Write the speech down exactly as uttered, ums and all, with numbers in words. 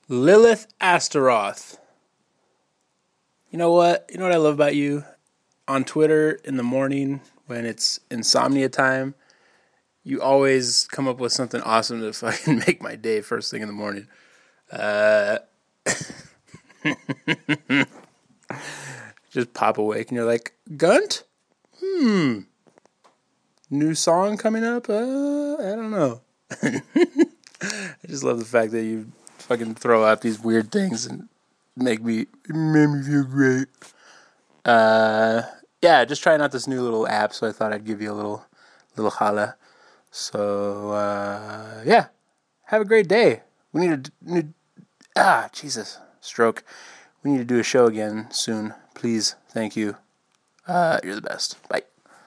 Lilith Astaroth. You know what? You know what I love about you? On Twitter in the morning when it's insomnia time, you always come up with something awesome to fucking make my day first thing in the morning. Uh, just pop awake and you're like, Gunt? Hmm. New song coming up? Uh, I don't know. I just love the fact that you fucking throw out these weird things and make me, make me feel great. Uh, yeah, just trying out this new little app, so I thought I'd give you a little, little holla. So, uh, yeah, have a great day. We need to, need, ah, Jesus, stroke. We need to do a show again soon. Please, thank you. Uh, you're the best. Bye.